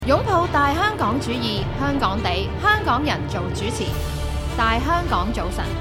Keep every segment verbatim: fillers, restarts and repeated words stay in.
擁抱大香港主義，香港地，香港人做主持。大香港早晨，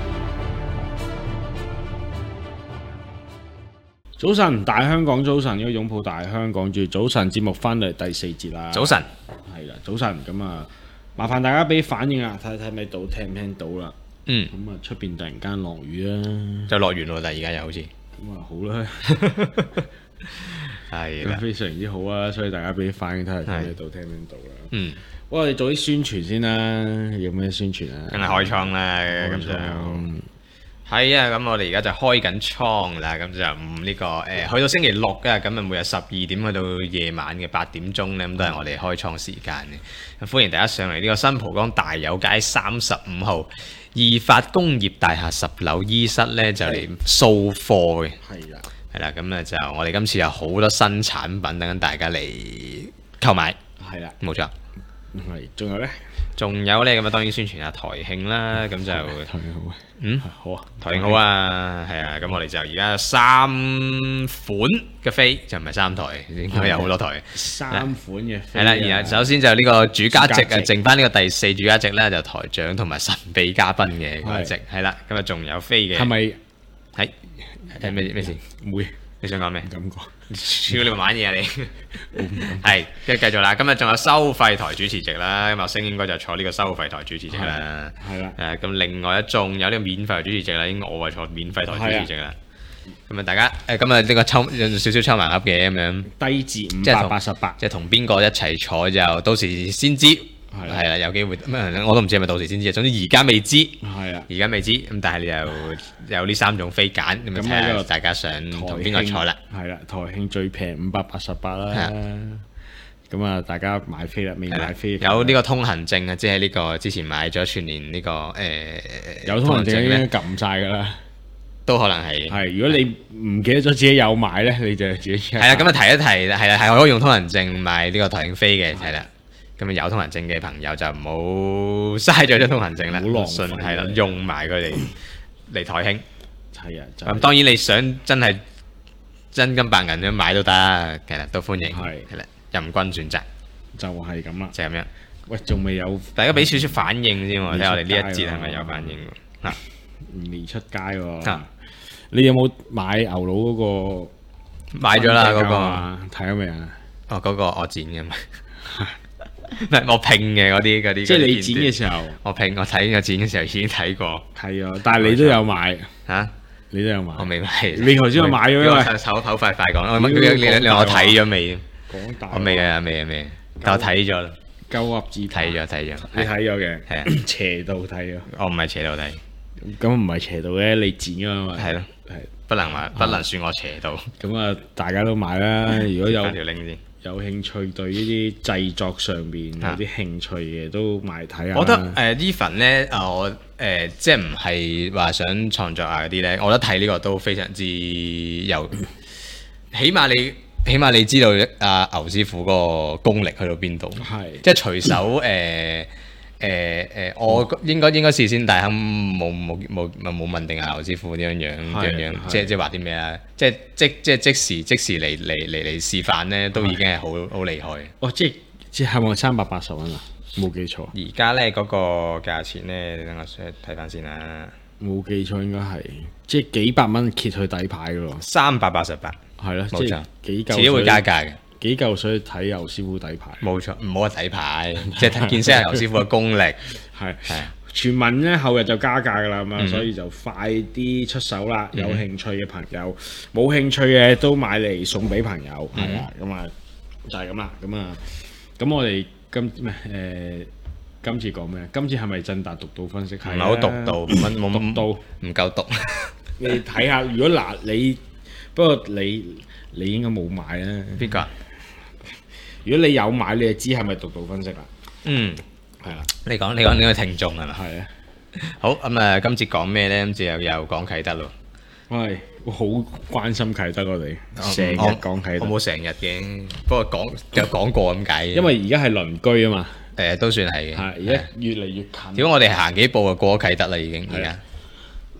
早晨，大香港早晨，呢個擁抱大香港主義早晨節目翻嚟第四節啦。 早晨， 係啦，早晨咁啊，麻煩大家俾反應啊，睇睇咪到，聽唔聽到啦。 嗯， 咁啊，出邊突然間落雨啦， 就落完咯，但係而家又好似咁啊，好啦。 係啦， 非常之好啊！所以大家俾啲反應睇下聽唔聽到，聽唔聽到啦。 嗯， 我哋做啲宣傳先啦，有咩宣傳啊？ 梗係開倉啦，咁就係啊！咁我哋而家就開緊倉啦，咁就唔呢個誒，去到星期六嘅，咁啊每日十二點去到夜晚嘅八點鐘咧，咁都係我哋開倉時間嘅。咁歡迎大家上嚟呢個新蒲崗大有街三十五號義發工業大廈十樓 E 室咧，就嚟掃貨嘅。 係啦。 係啦，咁咧就我哋今次有好多新產品等緊大家嚟購買。 係啦， 冇錯。 係，仲有咧？ 仲有咧，咁啊當然宣傳下台慶啦，咁就台慶好啊。 嗯， 好啊， 台慶好啊，係啊，咁我哋就而家有三款嘅飛，就唔係三台，應該有好多台。 三款嘅飛。 係啦，然後首先就呢個主家席啊， 主家席剩翻呢個第四主家席咧，就台長同埋神秘嘉賓嘅嗰個席，係啦，咁啊仲有飛嘅。 係咪？ 係。誒咩咩事？ 唔會， 你想講咩？ 唔敢講。 超你玩嘢啊你！係，跟住繼續啦。今日仲有收費台主持席啦，咁阿星應該就坐呢個收費台主持席啦。係啦。誒咁另外一仲有呢個免費台主持席啦，應該我係坐免費台主持席啦。咁啊大家誒咁啊呢個抽有少少抽盲盒嘅咁樣。 低至五百八十八。 即係同邊個一齊坐就到時先知。係啦，有機會咩？我都唔知係咪到時先知。總之而家未知。係啊，而家未知。咁但係你又有呢三種飛揀，咁啊睇下大家想同邊個坐啦。 係啦，台慶最平五百八十八啦。咁啊，大家買飛啦，未買飛有呢個通行證啊，即係呢個之前買咗全年呢個誒有通行證應該撳晒㗎啦。 都可能係。 係，如果你唔記得咗自己有買咧，你就自己係啦。咁啊提一提，係啦，係可以用通行證買呢個台慶飛嘅，係啦。咁啊有通行證嘅朋友就唔好嘥咗張通行證啦， 唔好浪費係啦，用埋佢哋嚟台慶。 係啊， 咁當然你想真係真金白銀咁買都得，其實都歡迎。係係啦，任君選擇。 就係咁啦， 就係咁樣。 喂，仲未有？ 大家俾少少反應先喎，睇下我哋呢一節係咪有反應喎？嗱， 未出街喎。你有冇買牛佬嗰個？ 買咗啦，嗰個睇咗未啊？ 哦，嗰個我剪嘅嘛。唔係我拼嘅嗰啲嗰啲， 即係你剪嘅時候， 我拼我睇我剪嘅時候已經睇過， 係啊，但係你都有買嚇，你都有買， 我未買， 你頭先我買咗因為手口快快講，你你我睇咗未？我未啊未啊未，但我睇咗啦， 鳩噏字睇咗睇咗， 你睇咗嘅， 係啊， 斜度睇咗， 我唔係斜度睇， 咁唔係斜度嘅，你剪㗎嘛， 係咯，係不能話不能算我斜度， 咁啊大家都買啦，如果有條 link 先。 有興趣對呢啲製作上邊有啲興趣嘅都買睇下。 我覺得誒呢份咧，啊我誒即係唔係話想創作啊嗰啲咧，我覺得睇呢個都非常之有，起碼你起碼你知道阿牛師傅個功力去到邊度， 係即係隨手誒。誒誒，我應該應該事先大亨冇冇冇冇問定阿牛師傅點樣樣點樣樣，即係即係話啲咩啊？即係即即即時即時嚟嚟嚟嚟示範咧，都已經係好好厲害。 哦，即係即係咪三百八十蚊啊？冇記錯。 而家咧嗰個價錢咧，你等我睇翻先啦。 冇記錯應該係即係幾百蚊揭去底牌嘅喎。 三百八十八， 係咯， 冇錯。 幾嚿遲啲會加價嘅。 幾嚿水睇牛師傅底牌， 冇錯，唔好話底牌，即係見識下牛師傅嘅功力。 係係傳聞咧，後日就加價㗎啦嘛，所以就快啲出手啦！有興趣嘅朋友，冇興趣嘅都買嚟送俾朋友，係啊，咁啊就係咁啦，咁啊，咁我哋今咩誒今次講咩？今次係咪振達獨到分析？唔係好獨到，冇冇獨到， 唔夠獨。 你睇下，如果嗱你，不過你你應該冇買啦。 邊個？ 如果你有買，你就知係咪獨到分析啦。 嗯， 係啦。 你講你講呢個聽眾係嘛？ 係啊。 好咁啊，今次講咩咧？今次又又講啟德咯。 喂，我好關心啟德我哋，成日講啟德。 我冇成日嘅，不過講有講過咁解。 因為而家係鄰居啊嘛。 誒，都算係嘅。 係，而家越嚟越近。 如果我哋行幾步就過咗啟德啦，已經而家。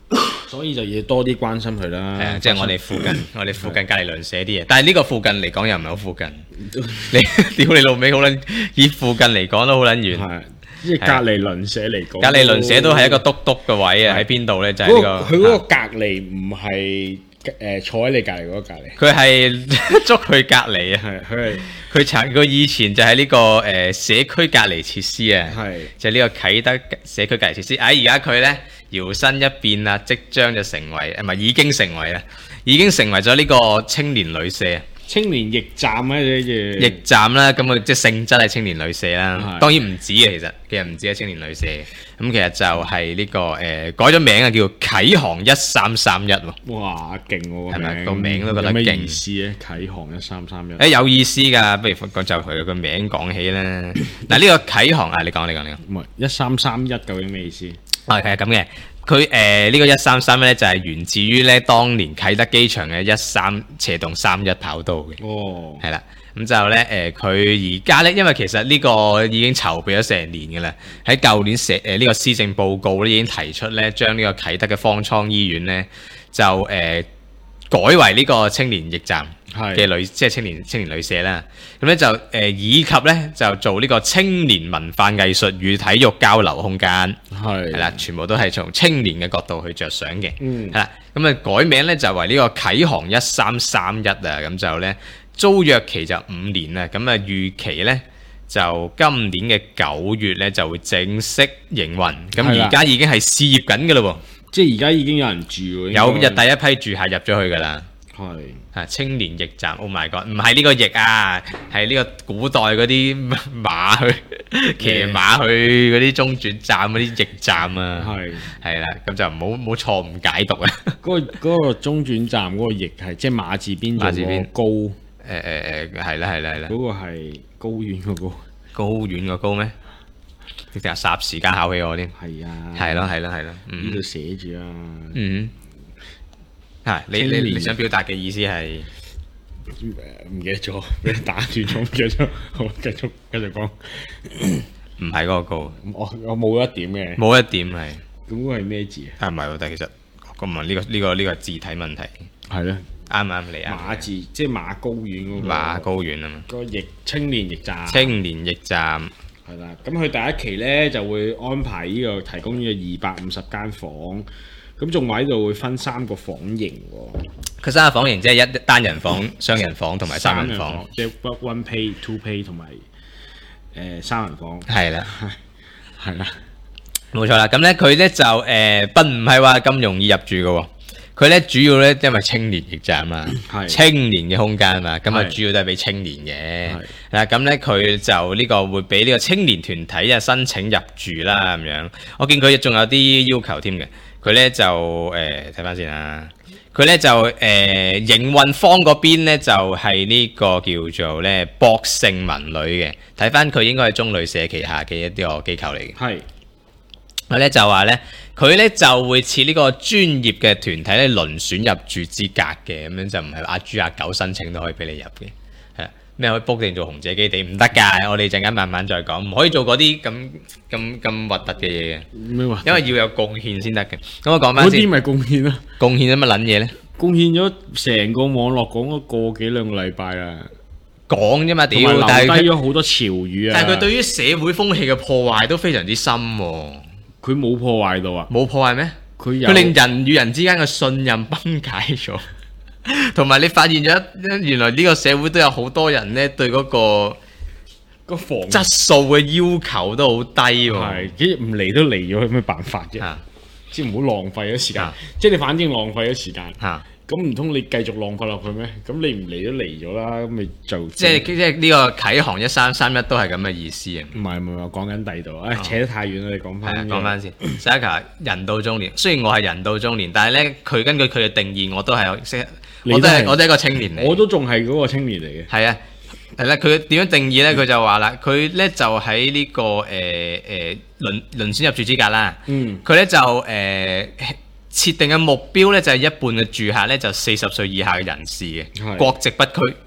所以就要多啲關心佢啦。 係啊，即係我哋附近，我哋附近隔離鄰舍啲嘢，但係呢個附近嚟講又唔係好附近。你屌你老味好撚，以附近嚟講都好撚遠。 係，即係隔離鄰舍嚟講， 隔離鄰舍都係一個篤篤嘅位啊！喺邊度咧？就係呢個。 佢嗰個隔離唔係誒坐喺你隔離嗰個隔離， 佢係捉佢隔離啊！ 係佢係佢曾佢以前就係呢個誒社區隔離設施啊， 係就係呢個啟德社區隔離設施。哎，而家佢咧搖身一變啊，即將就成為誒唔係已經成為啦，已經成為咗呢個青年旅社。 青年驛站咧，呢隻驛站啦，咁佢即係性質係青年旅社啦， 係當然唔止嘅，其實其實唔止係青年旅社，咁其實就係呢、這個誒、呃、改咗名啊，叫啟航一三三一喎。 哇，勁喎！ 係咪個名都覺得有咩勁意思咧？啟航一三三一， 誒有意思㗎，不如講就佢個名講起啦。嗱呢個啟航啊，你講你講你講。 唔係一三三一究竟咩意思？ 啊係咁嘅，佢誒呢個一三三一咧就係源自於咧當年啟德機場嘅一三斜洞三一跑道嘅。 哦， 係啦，咁就咧誒，佢而家咧，因為其實呢個已經籌備咗成年嘅啦，喺舊年寫誒呢個施政報告咧已經提出咧，將呢個啟德嘅方艙醫院咧就誒、呃、改為呢個青年驛站嘅旅，即係青年青年旅社啦。咁咧就誒、呃、以及咧就做呢個青年文化藝術與體育交流空間， 係係啦，全部都係從青年嘅角度去着想嘅， 嗯係啦。咁啊改名咧就為呢個啟航一三三一啊，咁就咧。租約期就五年啦，咁啊預期咧就今年嘅九月咧就會正式營運，咁而家已經係試業緊嘅咯喎， 即係而家已經有人住喎， 有日第一批住客入咗去㗎啦， 係啊青年驛站 ，Oh my god，唔係呢個驛啊，係呢個古代嗰啲馬去騎馬去嗰啲中轉站嗰啲驛站啊， 係係啦，咁就唔好唔好錯誤解讀啊， 嗰個嗰個中轉站嗰個驛係即係馬字邊馬字邊高，誒誒誒誒係啦係啦係啦， 嗰個係高遠嗰個， 高遠個高咩？你成日霎時間考起我添， 係啊， 係咯係咯係咯， 呢度寫住啊， 嗯，係你你你想表達嘅意思係唔記得咗，俾你打斷咗，唔記得咗，好繼續繼續講， 唔係嗰個高， 我我冇一點嘅， 冇一點係， 咁嗰個係咩字啊？ 啊唔係喎，但係其實咁唔係呢個呢個呢個字體問題， 係咧， 啱啱你啊， 馬字即係馬高遠嗰個， 馬高遠啊嘛， 個驛青年驛站， 青年驛站係啦，咁佢第一期咧就會安排呢個提供呢個二百五十間房，咁仲話呢度會分三個房型喎。 佢三個房型即係一單人房、雙人房同埋三人房， 即係 one pay、two pay 同埋誒三人房。 係啦， 係啦， 冇錯啦。咁咧佢咧就誒並唔係話咁容易入住嘅喎。佢咧主要咧因為青年驛站嘛， 係青年嘅空間嘛，咁啊係主要都係俾青年嘅。 係嗱咁咧佢就呢個會俾呢個青年團體啊申請入住啦咁樣。我見佢仲有啲要求添嘅。佢咧就誒睇翻先啦。佢咧就誒、呃、營運方嗰邊咧就係、是、呢個叫做咧博盛文旅嘅。睇翻佢應該係中旅社旗下嘅一啲個機構嚟嘅。 係佢咧就話咧，佢咧就會設呢個專業嘅團體咧輪選入住資格嘅，咁樣就唔係阿豬阿狗申請都可以俾你入嘅，係啦。咩可以 book 定做紅姐基地唔得㗎，我哋陣間慢慢再講，唔可以做嗰啲咁咁咁核突嘅嘢嘅， 咩話？ 因為要有貢獻先得嘅。咁我講翻先， 嗰啲咪貢獻咯， 貢獻咗乜撚嘢咧？ 貢獻咗成個網絡講咗個幾兩個禮拜啦， 講啫嘛， 同埋屌！但係佢留低咗好多潮語啊。 但係佢對於社會風氣嘅破壞都非常之深喎。 佢冇破壞到啊， 冇破壞咩？ 佢有佢令人與人之間嘅信任崩解咗，同埋你發現咗原來呢個社會都有好多人咧對嗰個個房質素嘅要求都好低喎。 係，即係唔嚟都嚟咗，有咩辦法啫？ 嚇即係唔好浪費咗時間啊， 即係你反正浪費咗時間， 嚇， 咁唔通你繼續浪費落去咩？咁你唔嚟都嚟咗啦，咁咪就即係即係呢個啟航一三三一都係咁嘅意思啊。 唔係唔係話講緊第二度，誒扯得太遠啦，你講係啊， 翻講翻先。Saka 人到中年，雖然我係人到中年，但係咧佢根據佢嘅定義，我都係識，我都你都係係我都係一個青年嚟。 我都仲係嗰個青年嚟嘅， 係啊，係啦，佢點樣定義咧？佢就話啦，佢咧就喺呢、這個誒誒輪輪選入住資格啦。 嗯， 佢咧就誒、呃、設定嘅目標咧就係、是、一半嘅住客咧就四十歲以下嘅人士嘅， 係國籍不拘，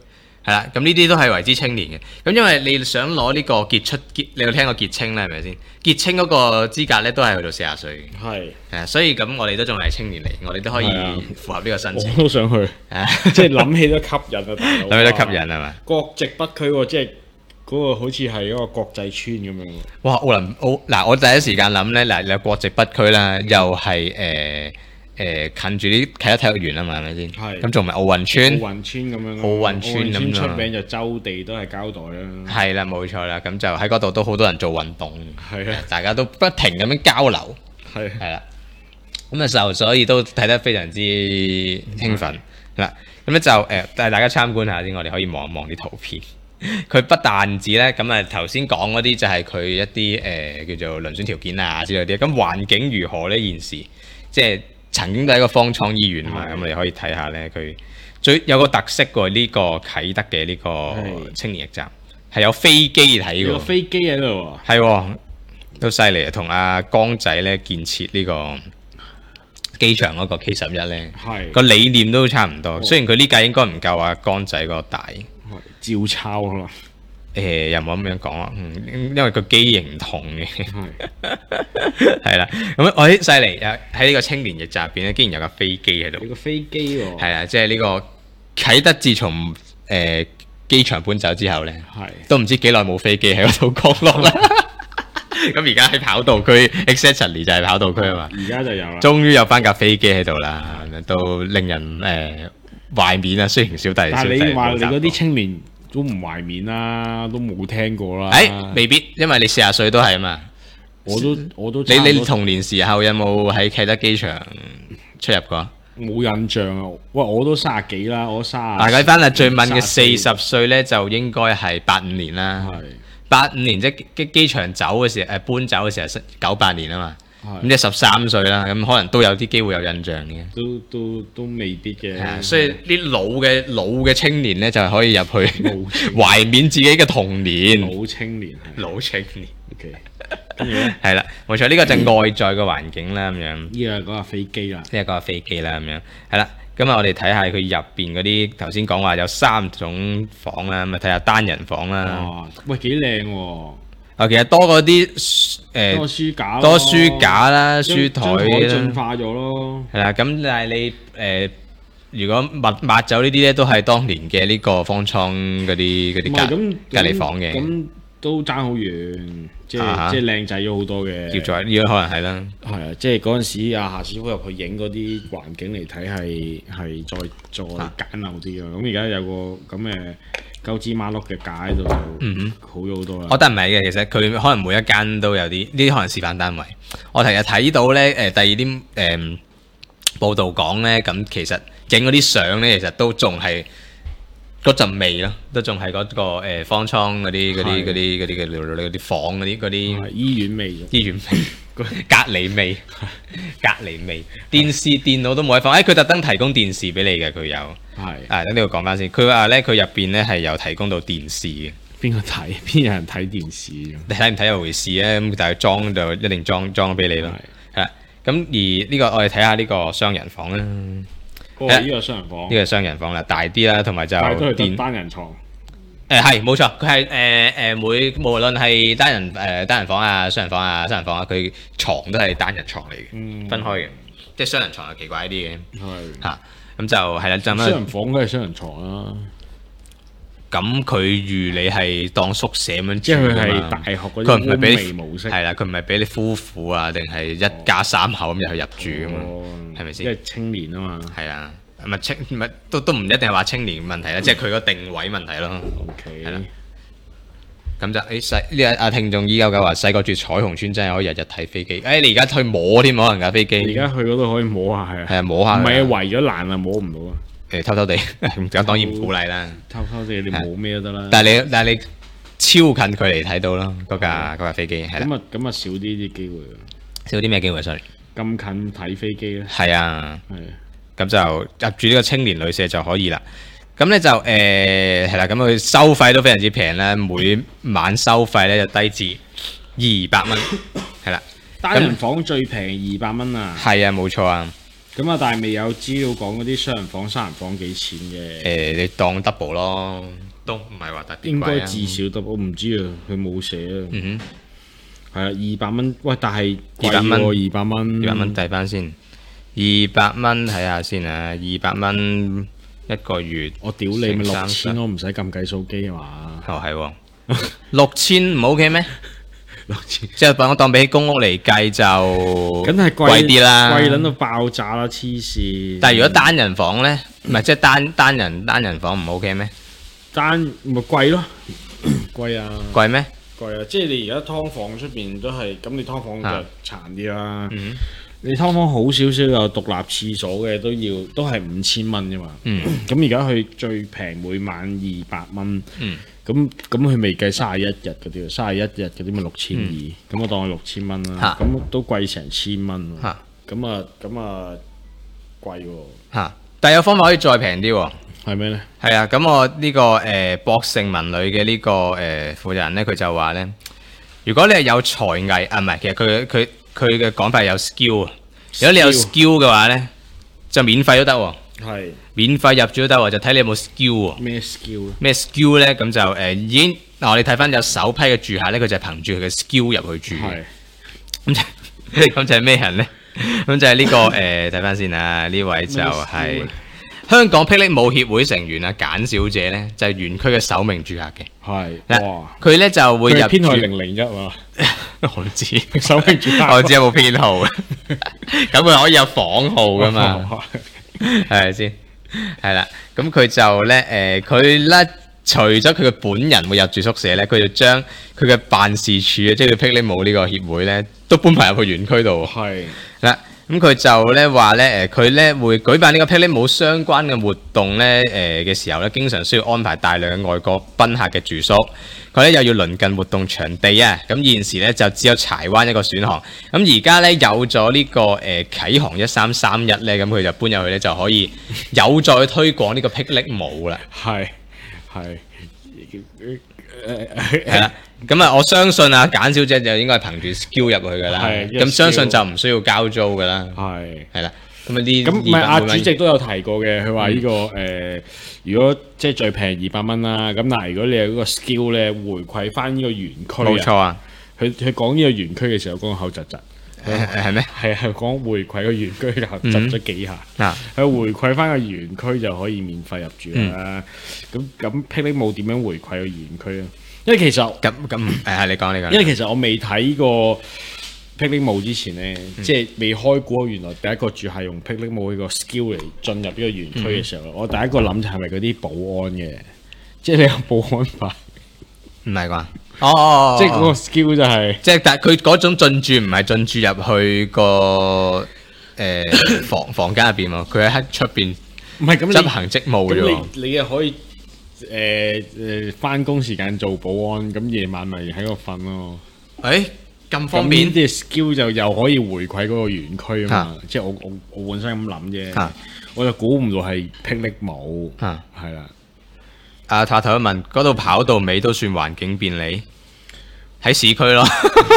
係啦，咁呢啲都係為之青年嘅。咁因為你想攞呢個傑出傑，你有聽過傑青咧係咪先？傑青嗰個資格咧都係去到四十歲嘅。係。係啊，所以咁我哋都仲係青年嚟，我哋都可以符合呢個申請。 我都想去，即係諗起都吸引啊！大佬諗起都吸引係嘛？ 國籍北區喎，即係嗰個好似係一個國際村咁樣。 哇！奧林奧嗱，我第一時間諗咧嗱，有國籍北區啦，又係誒。誒近住啲啟德體育園啊嘛，係咪先？係。咁仲唔係奧運村？奧運村咁樣。奧運村咁樣。出名就周地都係膠袋啦。係啦，冇錯啦。咁就喺嗰度都好多人做運動。係啊。大家都不停咁樣交流。係。係啦。咁啊就所以都睇得非常之興奮嗱。咁咧就誒帶大家參觀下先，我哋可以望一望啲圖片。佢不但止咧，咁啊頭先講嗰啲就係佢一啲誒、呃、叫做遴選條件啊之類啲。咁環境如何咧？現時即係。曾經都係一個方艙醫院啊嘛，咁我哋可以睇下咧，佢最有個特色喎，呢個啟德嘅呢個青年驛站係有飛機睇嘅，有飛機喺度喎，係喎，都犀利啊！同阿江仔咧建設呢個機場嗰個 K 十一咧，個理念都差唔多。雖然佢呢屆應該唔夠阿江仔個大，照抄啊嘛。誒又冇咁樣講啊，嗯，因為個機型唔同嘅，係啦，咁我啲犀利啊！喺呢個青年驛站入邊咧，竟然有架飛機喺度，有個飛機喎，係啊，即係呢個啟德自從誒機場搬走之後咧，係都唔知幾耐冇飛機喺嗰度降落啦。咁而家喺跑道區 ，exactly 就係跑道區啊嘛，而家就有啦，終於有翻架飛機喺度啦，都令人誒懷緬啊！雖然小弟，但係你話你嗰啲青年。都唔懷緬啦，都冇聽過啦。誒、欸，未必，因為你四十歲都係啊嘛。我都我都你你童年時候有冇喺啟德機場出入過？冇印象啊！喂，我都三十幾啦，我三十。大家翻啦，最問嘅四十歲咧，就應該係八五年啦。係八五年即係機機場走嘅時候，誒搬走嘅時候，九八年啊嘛。咁即係十三歲啦，咁可能都有啲機會有印象嘅，都都都未必嘅。係啊，所以啲老嘅老嘅青年咧，就係可以入去懷緬自己嘅童年。老青年，老青年。OK，跟住咧，係啦，冇錯，呢個就係外在嘅環境啦，咁樣。呢個講下飛機啦，呢個講下飛機啦，咁樣。係啦，咁啊，我哋睇下佢入邊嗰啲頭先講話有三種房啦，咁啊睇下單人房啦。哇，喂，幾靚喎！啊，其實多嗰啲誒多書架，多書架啦，書台啦，進化咗咯。係啦，咁但係你誒、呃，如果抹抹走呢啲咧，都係當年嘅呢個方艙嗰啲嗰啲隔隔離房嘅。咁都爭好遠，即係、啊、即係靚仔咗好多嘅。叫做呢個可能係啦。係啊，即係嗰陣時阿夏師傅入去影嗰啲環境嚟睇，係係再再簡陋啲咯。咁而家有個咁嘅。鳩枝馬碌嘅架喺度就好咗好多啦。我覺得唔係嘅，其實佢可能每一間都有啲，呢啲可能示範單位。我成日睇到咧，誒、呃、第二啲誒、呃、報道講咧，咁其實影嗰啲相咧，其實都仲係嗰陣味咯，都仲係嗰個誒、呃、方艙嗰啲嗰啲嗰啲嗰啲嘅啲房嗰啲嗰啲醫院味，醫院味。隔離味，隔離味，電視電腦都冇得放。誒，佢特登提供電視俾你嘅，佢有。係。啊，等呢度講翻先。佢話咧，佢入邊咧係有提供到電視嘅。邊個睇？邊有人睇電視？你睇唔睇一回事咧？咁但係裝就一定裝裝俾你咯。係。係啦。咁而呢個我哋睇下呢個雙人房啦。哦，呢個雙人房。呢個雙人房啦，大啲啦，同埋就電單人床。誒係冇錯，佢係誒誒每無論係單人誒、呃、單人房啊、雙人房啊、雙人房啊，佢床都係單人床嚟嘅，嗯、分開嘅，即係雙人床係奇怪啲嘅，係嚇咁就係啦，就雙人房梗係雙人床啦。咁佢預你係當宿舍咁樣，即係佢係大學嗰啲歐美模式，係啦，佢唔係俾你夫婦啊，定係一家三口咁入去入住咁嘛，係咪先？即係青年啊嘛，係啊。唔係青唔係都都唔一定係話青年問題啦，嗯、即係佢個定位問題咯。OK，係啦。咁就誒細呢個阿聽眾依九九話細個住彩虹村真係可以日日睇飛機。誒、哎、你而家去摸添，可能架飛機。而家去嗰度可以摸下係啊。係啊，摸下。唔係啊，圍咗欄啊，摸唔到啊。誒偷偷地，咁當然唔鼓勵啦。偷偷地你摸咩都得啦。但係你但係你超近距離睇到咯，嗰架嗰架飛機係啦。咁啊咁啊少啲啲機會。少啲咩機會 ？sorry。咁近睇飛機咧？係啊。係。咁就入住呢個青年旅社就可以啦。咁咧就誒係啦，咁佢收費都非常之平啦，每晚收費咧就低至二百蚊，係啦。單人房最平二百蚊啊！係啊，冇錯啊。咁啊，但係未有資料講嗰啲雙人房、三人房幾錢嘅。誒、呃，你當 double 咯。 都唔係話特別貴啊。 應該至少都我唔知啊，佢冇寫啊。 嗯係啊，二百蚊，喂，但係二百蚊二百蚊， 哼，二百蚊計翻先，二百蚊睇下先啊，二百蚊一個月， 我屌你咪六乘三十千，我唔使撳計數機啊嘛。 哦係喎，六千唔 OK 咩？ 六千， 即係我當比起公屋嚟計就梗係貴貴啲啦， 貴撚到爆炸啦，黐線！ 但係如果單人房咧，唔係即係單單人單人房唔 OK 咩？ 單咪貴咯，貴啊！ 貴咩？ 貴啊！即係你而家劏房出邊都係咁，你劏房啊就殘啲啦。 嗯你劏房好少少有獨立廁所嘅都要都係五千蚊啫嘛。 嗯咁而家佢最平每晚二百蚊。 嗯咁咁佢未計三十一日嗰啲，三十一日嗰啲咪六千二，咁我當佢六千蚊啦，咁都貴成千蚊喎， 嚇咁啊咁啊貴喎， 嚇，但係有方法可以再平啲喎。 係咩咧？ 係啊，咁我呢、個誒、呃、博盛文旅嘅呢個誒、呃、負責人咧，佢就話咧，如果你係有才藝啊，唔係，其實佢佢佢嘅講法係有 skill 啊。如果你有 skill 嘅話咧，就免費都得喎， 係免費入住都得喎，就睇你有冇 skill 喎。 咩 skill 咧？ 咩 skill 咧？咁就誒、呃、已經嗱，我哋睇翻有首批嘅住客咧，佢就係憑住佢嘅 skill 入去住嘅。 係咁就咁就係咩人咧？咁就係呢、個誒睇翻先啊！呢位就係、 咩 skill 香港霹靂舞協會成員啊，簡小姐咧，就係、園區嘅首名住客嘅。 係嗱哇！ 佢咧就會入佢係編號住零零一喎， 我唔知， 首名住客我知有冇編號嘅。咁佢可以有房號噶嘛？係咪先？係啦，咁佢就咧誒，佢、咧除咗佢嘅本人會入住宿舍咧，佢就將佢嘅辦事處啊，即係佢霹靂舞呢個協會咧，都搬埋入去園區度。 係嗱，咁佢就咧話咧誒，佢咧會舉辦呢個霹靂舞相關嘅活動咧誒嘅時候咧，經常需要安排大量嘅外國賓客嘅住宿。佢咧又要鄰近活動場地啊，咁現時咧就只有柴灣一個選項。咁而家咧有咗呢、個誒、呃、啟航一三三一咧，咁佢就搬入去咧就可以有再推廣呢個霹靂舞啦。 係係係啦，咁啊，我相信啊，簡小姐就應該係憑住 skill 入去噶啦， 係咁相信就唔需要交租噶啦， 係。 係啦，咁啊啲咁唔係阿二百蚊主席都有提過嘅，佢話呢個誒，如果即係最平二百蚊啦，咁但係如果你有嗰個 skill 咧，回饋翻呢個園區啊， 冇錯啊， 佢佢講呢個園區嘅時候講口窒窒， 誒係咩？ 係係講回饋個園區就窒咗幾下， 啊， 佢回饋翻個園區就可以免費入住啦。咁咁霹靂舞點樣回饋個園區啊？因為其實咁咁誒係你講你講， 因為其實我未睇過霹靂舞之前咧，即係未開估，原來第一個住係用霹靂舞呢個 skill 嚟進入呢個園區嘅時候，我第一個諗就係咪嗰啲保安嘅，即係你有保安牌， 唔係啩？哦哦， 即係嗰個 skill 就係即係但係佢嗰種進駐唔係進駐入去個誒房房間入邊喎，佢喺出邊唔係咁你執行職務嘅啫喎。 咁你你又可以誒誒翻工時間做保安，咁夜晚咪喺度瞓咯。 誒咁咁方便呢啲 skill 就又可以回饋嗰個園區啊嘛啊， 即係我我我本身咁諗啫啊， 我就估唔到係霹靂舞， 啊！ 係啦。 阿塔頭一問，嗰度跑到尾都算環境便利，喺市區咯。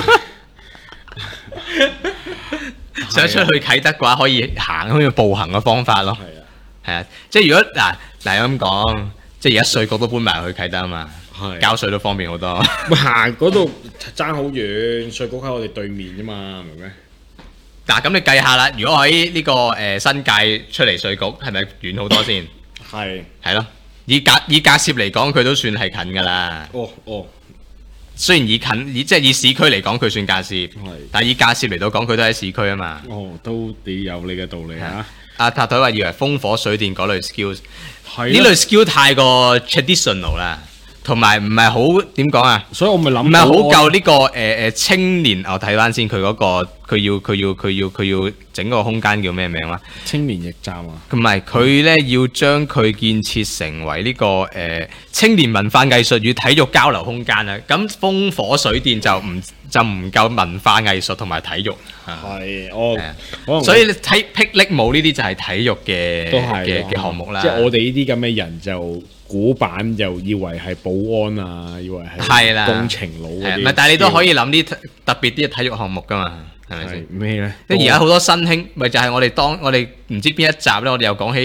想出去啟德嘅話，可以行，可以步行嘅方法咯。 係啊， 係啊，即係如果嗱嗱咁講，即係而家稅局都搬埋去啟德啊嘛， 係交稅都方便好多。 喂行嗰度爭好遠，稅局喺我哋對面啫嘛，明咩？ 嗱咁你計下啦，如果喺呢、個誒、呃新界出嚟稅局，係咪遠好多先？ 係， 係咯，以隔以隔涉嚟講，佢都算係近㗎啦。 哦哦， 雖然以近以即係以市區嚟講，佢算隔涉， 係， 但係以隔涉嚟到講，佢都喺市區啊嘛。 哦都你有你嘅道理嚇， 阿塔台話以為風火水電嗰類 skills， 係啦呢類 skill 太過 traditional 啦，同埋唔係好點講啊？ 所以我咪諗唔係好到夠呢個誒誒青年，我睇翻先佢嗰個佢要佢要佢要佢要整個空間叫咩名話？ 青年驛站啊， 唔係佢咧要將佢建設成為呢、個誒、呃青年文化藝術與體育交流空間啊！咁風火水電就唔就唔夠文化藝術同埋體育啊， 係我係啊可能所以你睇霹靂舞呢啲就係體育嘅都係嘅啊嘅項目啦。 即係我哋呢啲咁嘅人就古板，又以為係保安啊，以為係係啦工程佬嗰啲， 係啊唔係，但係你都可以諗啲特別啲嘅體育項目噶嘛，係咪先係？咩咧？ 即係而家好多新興，咪就係我哋當我哋唔知邊一集咧，我哋又講起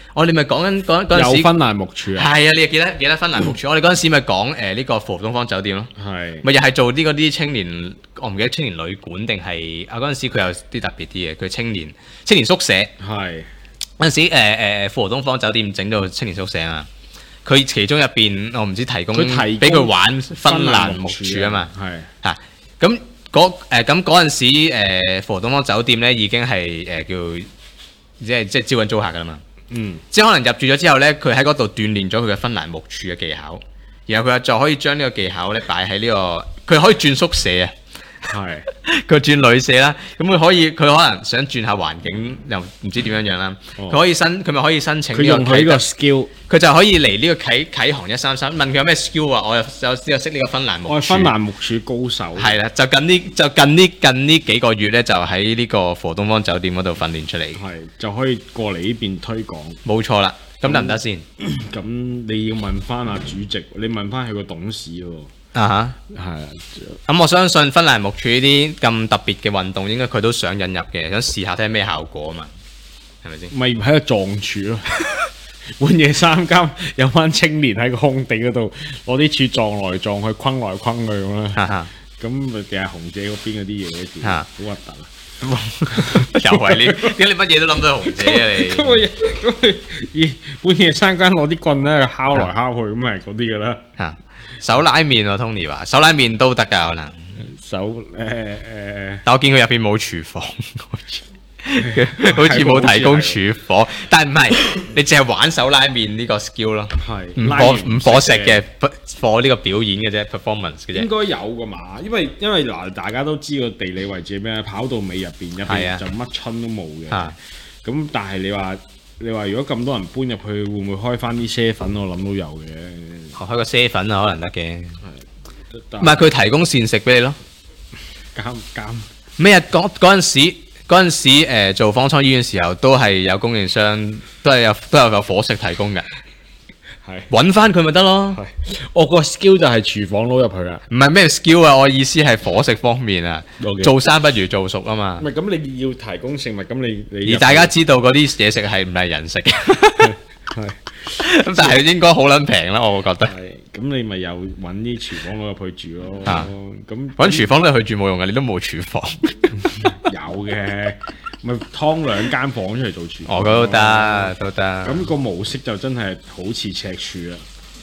我哋咪講緊嗰嗰陣時有芬蘭木柱啊， 係啊，你記得記得芬蘭木柱？我哋嗰陣時咪講誒呢個富豪東方酒店咯， 係咪又係做啲嗰啲青年，我唔記得青年旅館定係啊嗰陣時佢有啲特別啲嘅，佢青年青年宿舍係嗰陣時誒誒富豪東方酒店整到青年宿舍啊，佢其中入邊我唔知提供佢提供俾佢玩芬蘭木柱啊嘛， 係嚇咁嗰誒咁嗰陣時誒富豪東方酒店咧已經係誒叫即係即係招緊租客噶啦嘛。 嗯， 即係可能入住咗之後咧，佢喺嗰度鍛鍊咗佢嘅芬蘭木柱嘅技巧，然後佢就可以將呢個技巧咧擺喺呢個，佢可以轉宿舍啊， 係佢轉旅舍啦，咁佢可以佢可能想轉下環境，又唔知點樣樣啦，佢、 哦、 可以申佢咪可以申請呢個佢用佢呢個 skill， 佢就可以嚟呢個啟啟航一三三問佢有咩 skill 啊，我又有有識呢個芬蘭木柱， 我係芬蘭木柱高手， 係啦，就近呢就近呢近呢幾個月咧，就喺呢個富豪東方酒店嗰度訓練出嚟， 係就可以過嚟呢邊推廣， 冇錯啦。咁得唔得先？ 咁你要問翻阿主席，你問翻佢個董事喎。 啊哈， 係啊， 咁我相信芬蘭木柱呢啲咁特別嘅運動，應該佢都想引入嘅，想試下睇下咩效果啊嘛，係咪先？ 咪喺度撞柱咯，半夜三更有班青年喺個空地嗰度攞啲柱撞來撞去，坤來坤去咁啦。 哈哈， 咁咪定係紅姐嗰邊嗰啲嘢嘅， 嚇好核突啊！ 又係你，點解你乜嘢都諗到紅姐啊你？ 咁佢咁佢咦半夜三更攞啲棍咧敲來敲去，咁係嗰啲噶啦。 嚇，手拉麵喎 Tony 話，手拉麵都得㗎可能。 手誒誒， 但我見佢入邊冇廚房，好似冇提供廚房。但係唔係，你淨係玩手拉麵呢個 skill 咯， 係唔伙唔伙食嘅，伙呢個表演嘅啫 ，performance 嘅啫。 應該有噶嘛？因為因為嗱，大家都知個地理位置係咩？跑道尾入邊入係啊邊就乜春都冇嘅。 啊咁但係你話你話如果咁多人搬入去，會唔會開翻啲啡粉？我諗都有嘅。 開個啡粉啊，可能得嘅。 唔唔係佢提供膳食俾你咯。 監監咩啊？嗰嗰陣時嗰陣時誒做方艙醫院時候，都係有供應商，都係有都有有伙食提供嘅。 係揾翻佢咪得咯。 係，我個 skill 就係廚房佬入去啊。 唔係咩 skill 啊？我意思係伙食方面啊。 Okay 做生不如做熟啊嘛唔。係咁，你要提供食物，咁你你而大家知道嗰啲嘢食係唔係人食， 係咁但係應該好撚平啦，我覺得。 係咁，你咪又揾啲廚房佬入去住咯。 啊咁揾廚房都去住冇用嘅，你都冇廚房。 有嘅，咪劏兩間房出嚟做廚房。 我覺得都得，都得。 咁個模式就真係好似赤柱啦。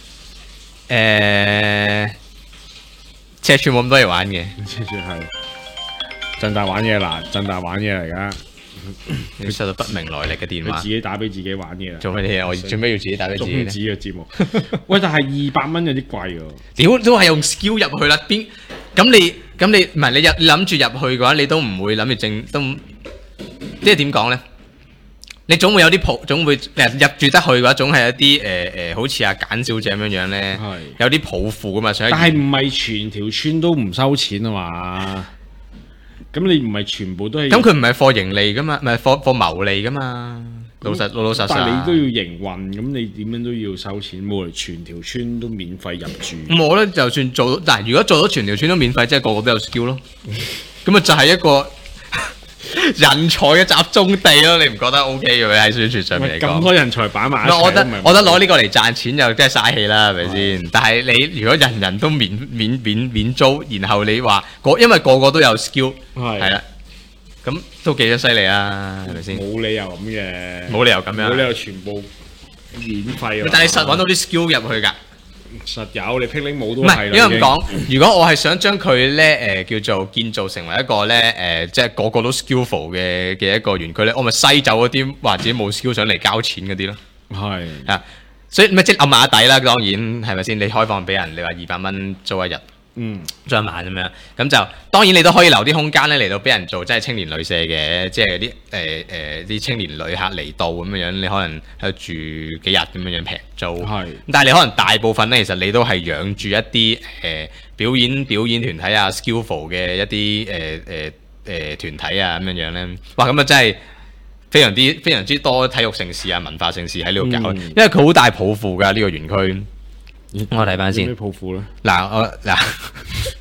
誒，赤柱冇咁多嘢玩嘅， 赤柱係振大玩嘢嗱，振大玩嘢嚟噶， 你收到不明來歷嘅電話佢自，己打俾自己玩嘢啦。 做乜嘢？我做咩要自己打俾自己中咧？ 指嘅節目，喂，但係二百蚊有啲貴喎。 屌都係用 skill 入去啦，邊咁你咁你唔係你入你諗住入去嘅話，你都唔會諗住正都唔即係點講咧？你總會有啲抱，總會誒入住得去嘅話，總係一啲誒誒，好似阿簡小姐咁樣樣咧係， 有啲抱負噶嘛，想但係唔係全條村都唔收錢啊嘛？咁你唔係全部都係咁佢唔係貨盈利噶嘛，唔係貨貨牟利噶嘛，老實老老實實。 但係你都要營運，咁你點樣都要收錢，冇嚟全條村都免費入住。 咁我咧就算做到，嗱如果做到全條村都免費，即係個個都有 skill 咯。咁啊就係一個人才嘅集中地咯，你唔覺得 O K 嘅咩？喺宣傳上面嚟講， 咁多人才擺埋一齊， 我覺得都唔係我覺得攞呢個嚟賺錢就真係嘥氣啦，係咪先？但係你如果人人都免免免免租，然後你話個因為個個都有 skill， 係係啦，咁都幾得犀利啊，係咪先？ 冇理由咁嘅， 冇理由咁樣冇理由全部免費啊！ 但係你實揾到啲 skill 入去㗎。 實有，你霹靂舞都唔係， 係啦。 因為咁講，如果我係想將佢咧誒叫做建造成為一個咧誒、呃，即係個個都 skillful 嘅嘅一個園區咧，我咪篩走嗰啲或者冇 skill 上嚟交錢嗰啲咯。 係啊，所以咪即係暗馬底啦，當然係咪先？你開放俾人，你話二百蚊租一日， 嗯， 租一晚咁樣，咁就當然你都可以留啲空間咧嚟到俾人做即係青年旅社嘅，即係啲誒誒啲青年旅客嚟到咁樣樣，你可能喺度住幾日咁樣樣平租。 係但係你可能大部分咧，其實你都係養住一啲誒、呃、表演表演團體啊 skillful 嘅一啲誒誒誒團體啊咁樣樣咧，哇咁啊真係非常之非常之多體育盛事啊文化盛事喺呢度搞， 嗯因為佢好大抱負㗎呢個園區。我睇翻先有咩抱負咧？ 嗱我嗱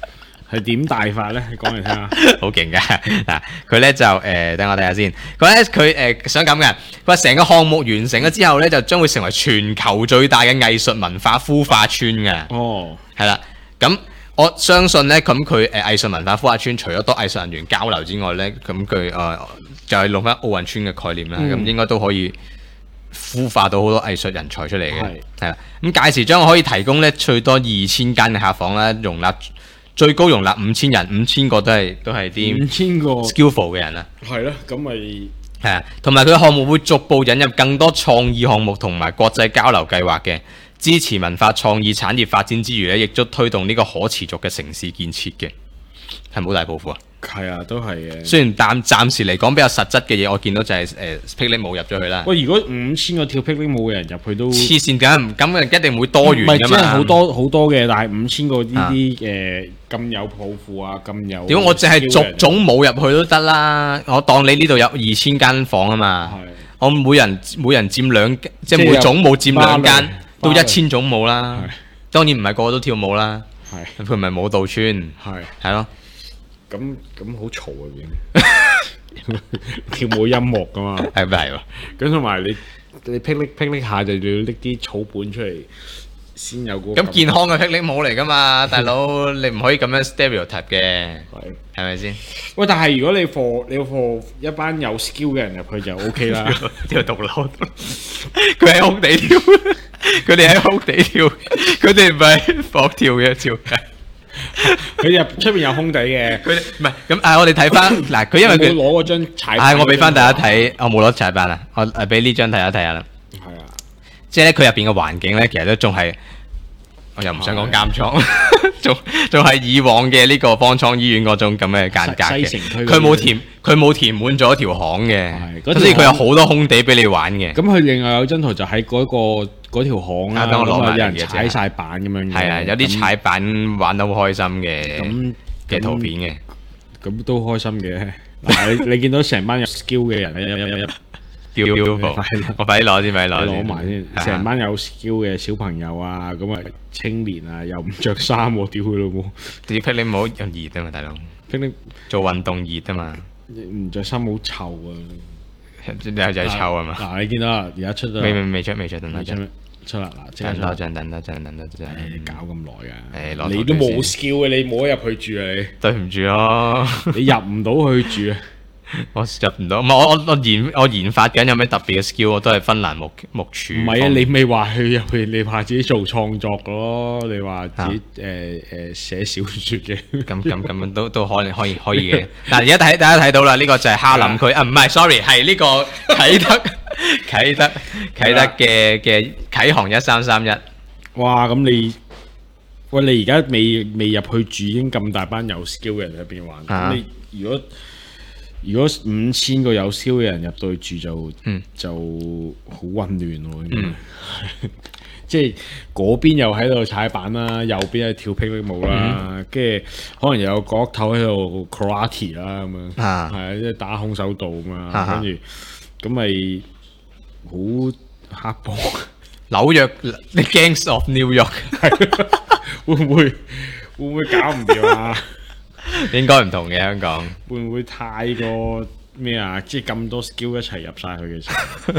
係點大法咧？你講嚟聽下。 好勁㗎嗱，佢咧就誒，等我睇下先。佢咧佢誒想咁嘅，佢話成個項目完成咗之後咧，就將會成為全球最大嘅藝術文化孵化村嘅。 哦， 係啦，咁我相信咧，咁佢誒藝術文化孵化村除咗多藝術人員交流之外咧，咁佢誒就係用翻奧運村嘅概念啦，咁、嗯、應該都可以孵化到好多藝術人才出嚟嘅。係啦，咁屆時將可以提供咧最多二千間嘅客房啦，容納最高容納五千人，五千個都係都係啲五千個 skillful 嘅人啦。 係咯，咁咪係啊，同埋佢嘅項目會逐步引入更多創意項目同埋國際交流計劃嘅，支持文化創意產業發展之餘咧，亦都推動呢個可持續嘅城市建設嘅，係冇大抱負啊！ 係啊，都係嘅。 雖然暫暫時嚟講比較實質嘅嘢，我見到就係誒霹靂舞入咗去啦。 喂，如果五千個跳霹靂舞嘅人入去都黐線㗎，咁一定會多元㗎嘛。 唔係，即係好多好多嘅，但係五千個呢啲誒咁有抱負啊，咁有。 屌，我淨係逐種舞入去都得啦。我當你呢度有二千間房啊嘛。我每人每人佔兩，即係每種舞佔兩間，都一千種舞啦。當然唔係個個都跳舞啦。係。佢唔係舞蹈村。係。係咯。 咁咁好嘈啊！跳舞音樂噶嘛， 係咪係喎？ 咁同埋你你霹靂霹靂下就要拎啲草本出嚟先有個。 咁健康嘅霹靂舞嚟噶嘛，大佬你唔可以咁樣 stereotype 嘅，係咪先？ 喂，但係如果你課你課一班有 skill 嘅人入去就 OK 啦。 跳獨樓，佢喺空地跳，佢哋喺空地跳，佢哋唔係放跳嘅跳。 佢入出邊有空地嘅， 佢唔係咁啊！我哋睇翻嗱，佢因為佢攞嗰張踩， 係我俾翻大家睇，我冇攞踩板啊，我誒俾呢張睇下睇下啦。 係啊， 即係咧，佢入邊嘅環境咧，其實都仲係，我又唔想講監倉，仲仲係以往嘅呢個方艙醫院嗰種咁嘅間隔嘅。佢冇填，佢冇填滿咗條巷嘅，所以佢有好多空地俾你玩嘅。 咁佢另外有張圖就喺嗰個。嗰條巷啦， 等我攞埋有人踩晒板咁樣嘅， 係啊，有啲踩板玩得好開心嘅嘅圖片嘅， 咁都開心嘅。嗱，你你見到成班有 skill 嘅人，有有有有， 我快啲攞先，快啲攞攞埋先。成班有 skill 嘅小朋友啊，咁啊青年啊，又唔着衫喎，屌佢老母！ 啲霹靂舞又熱啊嘛，大佬， 霹靂做運動熱啊嘛， 唔着衫好臭啊！ 你係就係臭啊嘛？ 嗱，你見到啦，而家出咗未未未出未出，等出出啦嗱， 等多陣，等多陣，等多陣， 搞咁耐噶， 誒， 你都冇 skill 嘅，你冇得入去住啊！你對唔住咯， 你入唔到去住啊！ 我入唔到，唔係我我我研我研發緊有咩特別嘅 skill，我都係芬蘭木木柱。 唔係啊，你未話去入去，你話自己做創作嘅咯，你話自己誒誒寫小説嘅。 咁咁咁樣都都可能可以可以嘅。但係而家睇大家睇到啦，呢個就係哈林區啊，唔係 sorry 係呢個啟德啟德啟德嘅嘅啟航一三三一。 哇！咁你喂你而家未未入去住已經咁大班有 skill 嘅人喺邊玩？咁你如果如果五千個有 skill 嘅人入到去住就、嗯、就好混亂喎，嗯、即係嗰邊又喺度踩板啦，右邊係跳霹靂舞啦，跟住、嗯、可能有個角頭喺度 karate 啦咁樣，係啊，即係打空手道咁啊，跟住咁咪好黑幫。 紐約 The Gangs of New York 會唔會會唔會搞唔掂啊？ 應該唔同嘅香港， 會唔會太過咩啊？即係咁多 skill 一齊入晒去嘅時候，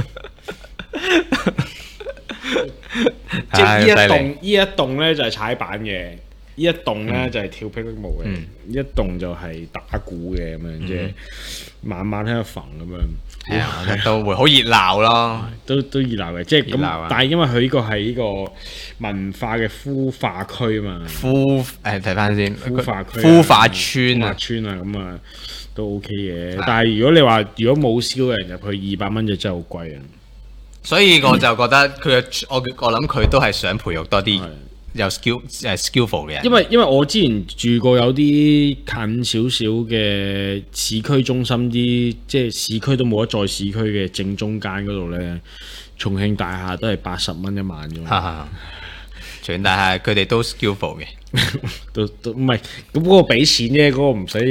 即係呢一棟呢一棟咧就係踩板嘅，呢一棟咧就係跳霹靂舞嘅，一棟就係打鼓嘅咁樣，即係晚晚喺度揈咁樣。 係啊，都會好熱鬧咯， 都都熱鬧嘅，即係咁。但係因為佢呢個係呢個文化嘅孵化區嘛， 孵誒睇翻先， 孵化區、 孵化村啊， 村啊，咁啊都 OK 嘅。但係如果你話如果冇 skill 嘅人入去，二百蚊就真係好貴啊。 所以我就覺得佢嘅我我諗佢都係想培育多啲有 skill 誒 skillful 嘅人。 因為因為我之前住過有啲近少少嘅市區中心啲，即係市區都冇得再市區嘅正中間嗰度咧，重慶大廈都係八十蚊一晚啫嘛。 重慶大廈佢哋都 skillful 嘅， 都都唔係咁嗰個俾錢啫，嗰、嗰個唔使嗰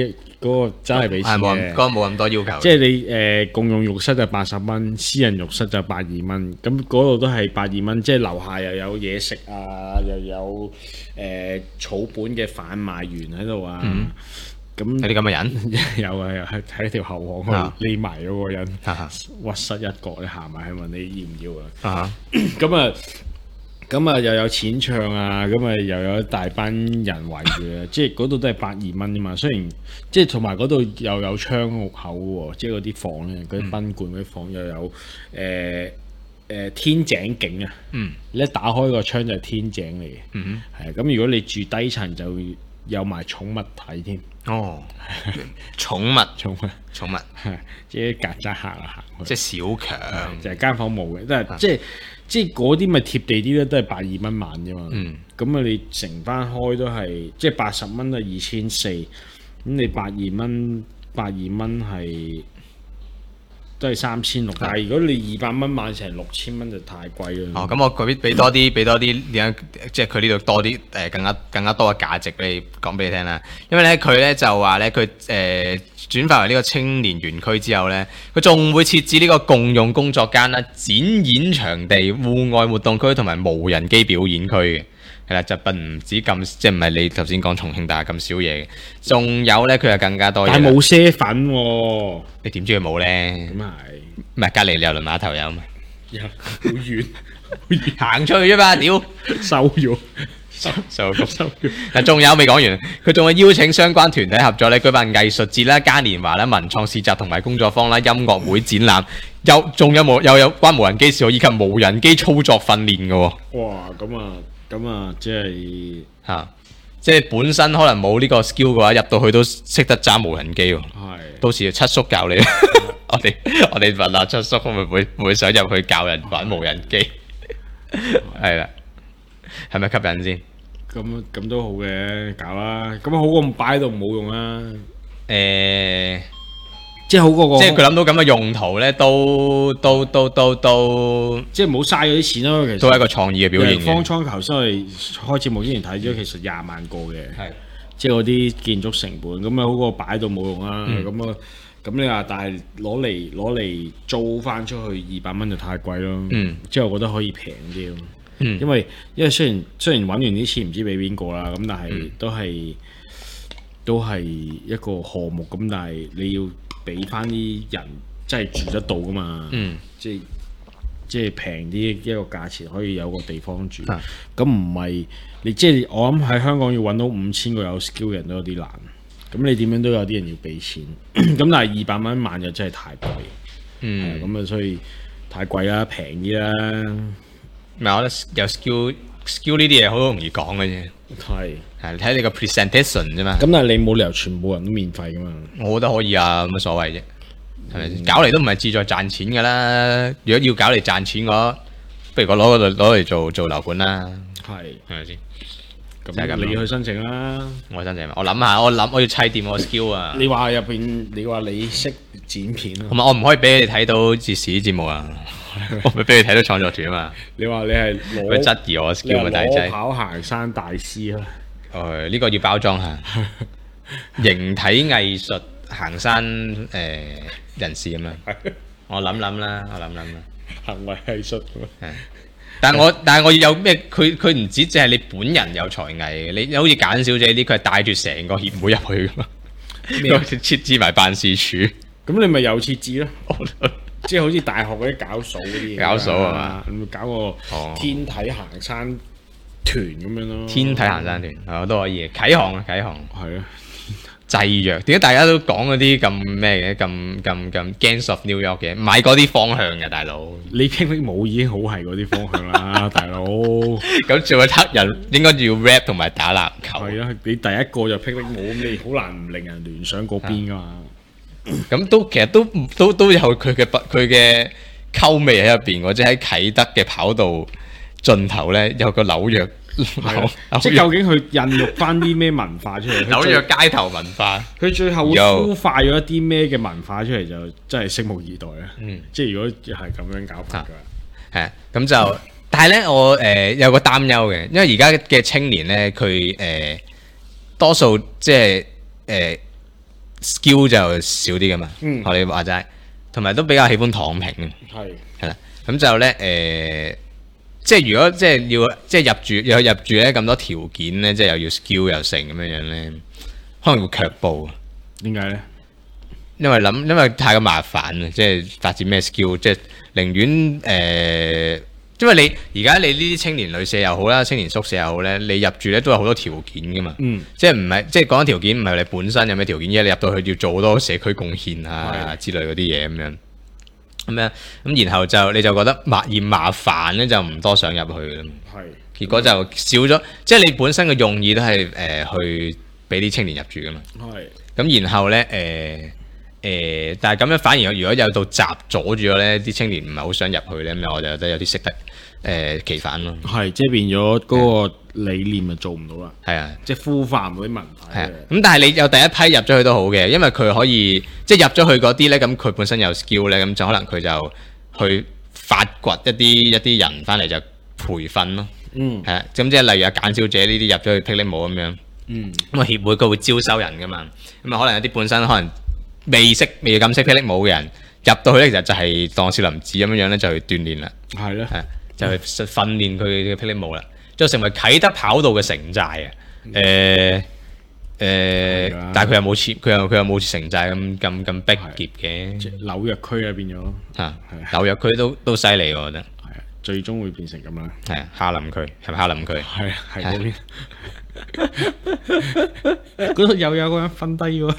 嗰個真係俾錢冇嘅， 嗰個冇咁多要求。 即係你誒、呃、共用浴室就八十蚊，私人浴室就百二蚊，咁嗰度都係百二蚊，即係樓下又有嘢食啊，又有誒、呃、草本嘅販賣員喺度啊。 嗯咁有啲咁嘅人， 有啊，有喺喺條後巷啊度匿埋嗰個人， 啊屈膝一角，你行埋去問你要唔要啊？ 啊咁啊，咁啊又有錢唱啊，咁啊又有一大班人圍住啊，即係嗰度都係百二蚊啫嘛。雖然即係同埋嗰度又有窗口喎，即係嗰啲房咧，嗰啲賓館嗰啲房又有誒誒、呃呃、天井景啊。 嗯， 你一打開個窗就係天井嚟嘅。 嗯係啊，咁如果你住低層就有埋寵物睇添。 哦，寵物寵物寵物， 即係曱甴行嚟行去， 即係小強， 就係間房冇嘅，都係即係即係嗰啲咪貼地啲咧，都係百二蚊晚啫嘛。 嗯， 咁啊你乘翻開都係即係八十蚊都係二千四，咁你百二蚊百二蚊係都係三千六，但係如果你二百蚊買成六千蚊就太貴啦。 哦，咁我嗰邊俾多啲，俾多啲點樣，即係佢呢度多啲誒、呃，更加更加多嘅價值俾你講俾你聽啦。因為咧，佢咧就話咧，佢誒轉化為呢個青年園區之後咧，佢仲會設置呢個共用工作間啦、展演場地、戶外活動區同埋無人機表演區嘅。係啦，就唔止咁，即係唔係你頭先講重慶大咁少嘢嘅，仲有咧佢係更加多嘢。 但係冇啡粉喎， 你點知佢冇咧？ 咁係唔係隔離郵輪碼頭有嘛？ 有好遠， 行出去啫嘛，屌收咗。 收收收嗱，仲有未講完，佢仲會邀請相關團體合作咧，舉辦藝術節啦、嘉年華啦、文創市集同埋工作坊啦、音樂會展覽，有仲有冇又有關無人機事務以及無人機操作訓練嘅喎。 哇，咁啊，咁啊，即係嚇、啊，即係本身可能冇呢個 skill 嘅話，入到去都識得揸無人機喎。 係到時七叔教你，我哋我哋問下七叔會唔會會唔會想入去教人玩無人機？係啦。係咪吸引先？ 咁咁都好嘅，搞啦。咁好過唔擺喺度冇用啦。 誒， 即係好過個， 即係佢諗到咁嘅用途咧，都都都都都即係唔好嘥咗啲錢咯。其實都係一個創意嘅表現嘅。 方艙頭先我哋開節目之前睇咗，其實廿萬個嘅， 係即係嗰啲建築成本，咁啊好過擺喺度冇用啦。咁啊，咁你話但係攞嚟攞嚟租翻出去二百蚊就太貴咯。 嗯， 即係我覺得可以平啲咯。 嗯， 因為因為雖然雖然揾完啲錢唔知俾邊個啦，咁但係都係、嗯、都係一個項目，咁但係你要俾翻啲人真係住得到噶嘛， 嗯， 即係即係平啲一個價錢可以有個地方住， 啊咁唔係你即係我諗喺香港要揾到五千個有 skill 人都有啲難，咁你點樣都有啲人要俾錢，咁但係二百蚊一晚就真係太貴， 嗯， 咁啊所以太貴啦，平啲啦。 唔係，我覺得有 skill skill 呢啲嘢好容易講嘅啫， 係係睇你個 presentation 啫嘛。 咁但係你冇理由全部人都免費噶嘛？ 我覺得可以啊，冇乜所謂啫，係咪先？搞嚟都唔係志在賺錢㗎啦。如果要搞嚟賺錢嘅話，不如我攞嗰度攞嚟做做樓盤啦， 係係咪先？ 咁就係咁咯你去申請啦。 我真係，我諗下，我諗我要砌掂我 skill 啊。 你話入邊，你話你識剪片啊？ 同埋我唔可以俾你睇到節視節目啊，我咪俾你睇到創作團啊嘛。 你話你係攞佢質疑我 skill 咪大劑。 攞跑行山大師啊！ 誒，呢個要包裝下，形體藝術行山誒人士咁樣。我諗諗啦，我諗諗啦。 行為藝術。 係。但係我但係我要有咩？佢佢唔止淨係你本人有才藝嘅，你好似簡小姐啲，佢係帶住成個協會入去噶嘛， 咩設置埋辦事處。 咁你咪有設置咯，即係好似大學嗰啲搞數嗰啲嘢。 搞數係嘛？ 咁搞個天體行山團咁樣咯。 天體行山團係都可以，啟航啊啟航。 係啊。 製藥點解大家都講嗰啲咁咩嘅咁咁咁 Gangs of New York 嘅？唔係嗰啲方向嘅大佬。 你霹靂舞已經好係嗰啲方向啦，大佬。 咁做個黑人應該要 rap 同埋打籃球。 係啊，你第一個就霹靂舞，咁你好難唔令人聯想嗰邊噶嘛。 咁都其實都都都有佢嘅佢嘅溝味喺入邊喎，即係喺啟德嘅跑道盡頭咧有個紐約。 係啊，即係究竟佢孕育翻啲咩文化出嚟？ 紐約街頭文化， 佢最後會孵化咗一啲咩嘅文化出嚟，就真係拭目以待啊！ 嗯， 即係如果係咁樣搞法㗎， 係咁就，但係咧我誒、呃、有個擔憂嘅，因為而家嘅青年咧，佢誒、呃、多數即係誒 skill 就少啲噶嘛。 嗯學你話齋，同埋都比較喜歡躺平嘅。 係係啦，咁就咧誒、呃，即係如果即係要即係入住又入住咧咁多條件咧，即係又要 skill 又成咁樣樣咧，可能會卻步。 點解咧？ 因為諗，因為太過麻煩啊！即係發展咩 skill，即係寧願誒、呃，因為你而家你呢啲青年旅社又好啦，青年宿舍又好咧，你入住咧都有好多條件噶嘛。嗯。即係唔係即係講緊條件，唔係你本身有咩條件啫？你入到去要做好多社區貢獻啊之類嗰啲嘢咁樣。咁樣咁，然後就你就覺得麻嫌麻煩咧，就唔多想入去啦。係。結果就少咗，即係你本身嘅用意都係誒、呃、去俾啲青年入住噶嘛。係。咁然後咧誒。呃誒、呃，但係咁樣反而如果有道閘阻住咗咧，啲青年唔係好想入去咧，咁我就覺得有啲適得誒其反咯。係，即係變咗嗰個理念就做唔到啦。係啊，即係孵化唔到啲文化。係啊，咁但係你有第一批入咗去都好嘅，因為佢可以即係入咗去嗰啲咧，咁佢本身有 skill 咧，咁就可能佢就去發掘一啲一啲人翻嚟就培訓咯。嗯，係啊，咁即係例如阿簡小姐呢啲入咗去霹靂舞咁樣。嗯，咁啊協會佢會招收人噶嘛，咁啊可能有啲本身可能。未識未咁識霹靂舞嘅人入到去咧，其實就係當少林寺咁樣樣咧，就去鍛鍊啦。係咧，係就去訓練佢嘅霹靂舞啦，就成為啟德跑道嘅城寨啊！誒誒，但係佢又冇設，佢又佢又冇城寨咁咁咁逼傑嘅。紐約區啊變咗嚇，紐約區都都犀利我覺得。係啊，最終會變成咁啦。係啊，哈林區係咪哈林區？係啊，係嗰邊。嗰度又有個人瞓低喎。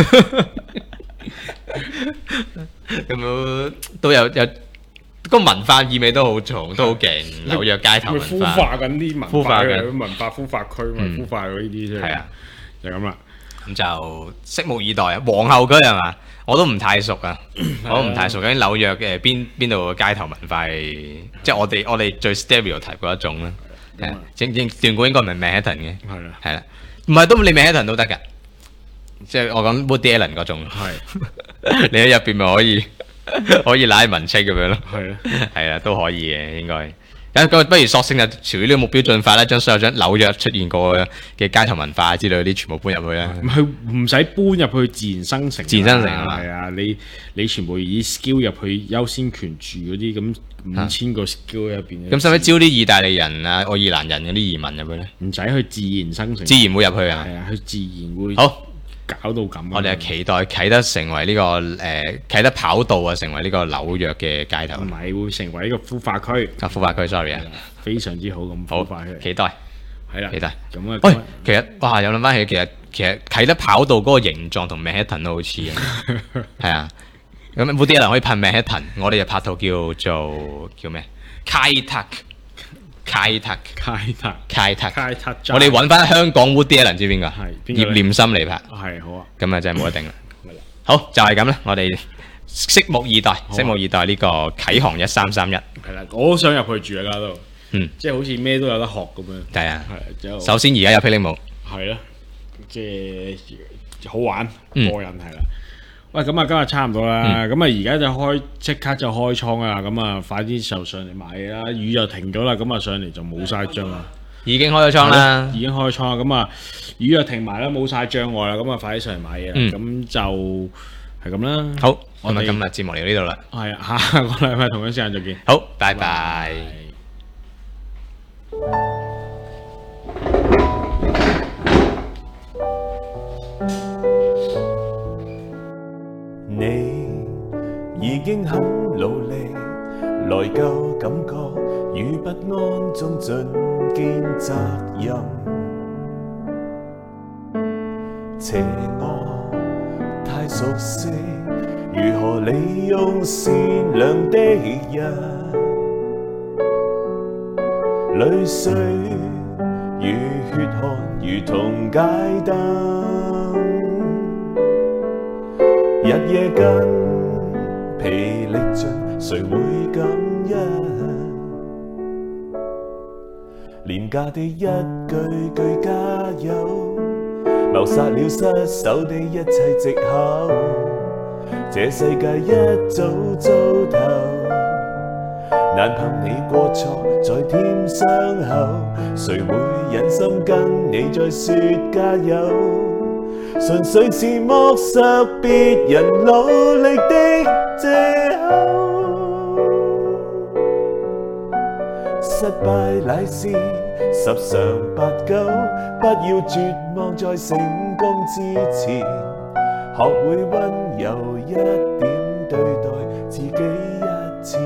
咁都都有有個文化意味都好重，都好勁。紐約街頭文化，孵化緊啲文化嘅文化孵化區嘛，孵化咗呢啲出嚟。係啊，就咁啦。咁就拭目以待啊！皇后區係嘛？我都唔太熟啊，我都唔太熟。究竟紐約嘅邊邊度嘅街頭文化係，即係我哋我哋最 stereotype 嗰一種咧？係啊，正正斷估應該唔係 Manhattan 嘅。係啦，係啦，唔係都你 Manhattan 都得㗎。即係我講 Woody Allen 嗰種，係你喺入邊咪可以可以拉文青咁樣咯，係啊，係啊，都可以嘅應該。咁不如索性就朝呢個目標進發啦，將所有將紐約出現過嘅街頭文化之類嗰啲全部搬入去啦。佢唔使搬入去，自然生成，自然生成係啊！你你全部以 skill 入去優先權住嗰啲咁五千個 skill 入邊。咁使唔使招啲意大利人啊、愛爾蘭人嗰啲移民入去咧？唔使，去自然生成，自然會入去啊！係啊，佢自然會好。搞到咁，我哋係期待啟德成為呢、這個誒、呃、啟德跑道啊，成為呢個紐約嘅街頭，唔係會成為呢個孵化區啊，孵化區 sorry 啊，非常之好咁孵化區，期待係啦，期待咁啊。喂、哎，其實哇，有諗翻起，其實其實啟德跑道嗰個形狀同 Manhattan 都好似啊，係啊，咁冇啲人可以拍 Manhattan，我哋就拍套叫做叫咩？開拓。開拓，開拓，開拓，開拓。我哋揾翻香港 Woody Allen，知邊個？係葉念琛嚟拍。係好啊。咁啊，真係冇得定啦。好，就係咁啦。我哋拭目以待，拭目以待呢個啟航一三三一。係啦，我都想入去住啊，家都。嗯。即係好似咩都有得學咁樣。係啊。係。首先而家有霹靂舞。係咯。即係好玩，過癮係啦。喂，咁啊，今日差唔多啦，咁啊，而家就開即刻就開倉啦，咁啊，快啲就上嚟買嘢啦，雨就停咗啦，咁啊，上嚟就冇晒障啦，已經開咗倉啦，已經開倉啦，咁啊，雨又停埋啦，冇晒障礙啦，咁啊，快啲上嚟買嘢啦，咁、嗯、就係咁啦。好，我哋今日節目嚟到呢度啦，係啊，下個禮拜同樣時間再見。好，拜拜。拜拜。 你已經很努力，內疚感覺與不安中盡肩責任，邪惡太熟悉，如何利用善良的人，淚水與血汗如同街燈，日夜跟疲力盡，誰會感恩？廉價的一句句加油，謀殺了失手的一切藉口。這世界一早糟透，難憑你過錯再添傷口，誰會忍心跟你再說加油？ 純粹是剝削別人努力的藉口。失敗乃是十常八九，不要絕望在成功之前，學會溫柔一點對待自己一次，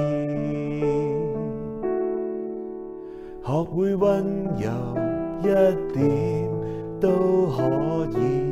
學會溫柔一點都可以。